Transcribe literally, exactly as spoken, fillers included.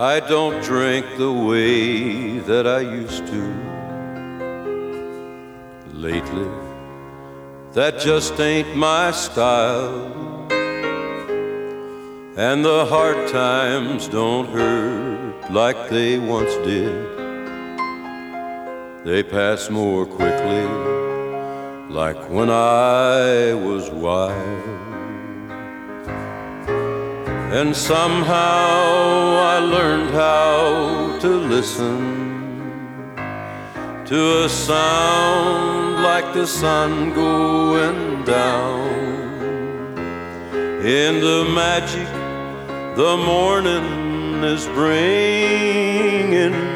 I don't drink the way that I used to. Lately, that just ain't my style. And the hard times don't hurt like they once did. They pass more quickly, like when I was wild. And somehow I learned how to listen to a sound like the sun going down, in the magic the morning is bringing